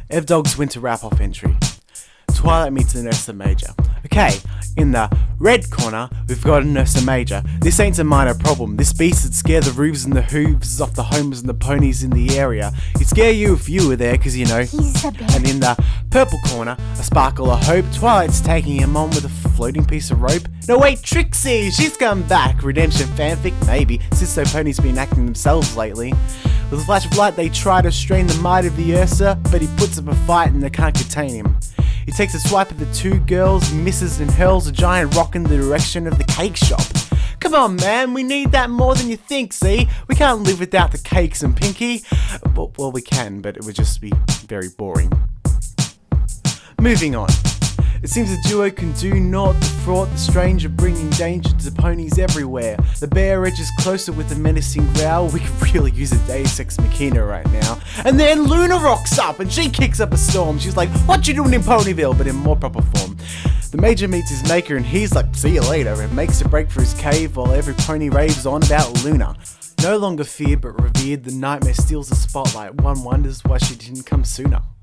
Evdog's Winter Wrap-Off entry. Twilight meets an Ursa Major. Okay, in the red corner, we've got an Ursa Major. This ain't a minor problem. This beast would scare the roofs and the hooves off the homers and the ponies in the area. He'd scare you if you were there, cause you know. He's a bear. And in the purple corner, a sparkle of hope. Twilight's taking him on with a floating piece of rope. No wait, Trixie! She's come back! Redemption fanfic? Maybe, since so ponies been acting themselves lately. With a flash of light, they try to strain the might of the Ursa, but he puts up a fight and they can't contain him. He takes a swipe at the two girls, misses and hurls a giant rock in the direction of the cake shop. Come on man, we need that more than you think, see? We can't live without the cakes and Pinky. Well, we can, but it would just be very boring. Moving on. It seems the duo can do naught to thwart the stranger, bringing danger to ponies everywhere. The bear edges closer with a menacing growl. We could really use a Deus Ex Machina right now. And then Luna rocks up and she kicks up a storm. She's like, what you doing in Ponyville? But in more proper form. The Major meets his maker and he's like, see you later, and makes a break for his cave while every pony raves on about Luna. No longer feared but revered, the nightmare steals the spotlight. One wonders why she didn't come sooner.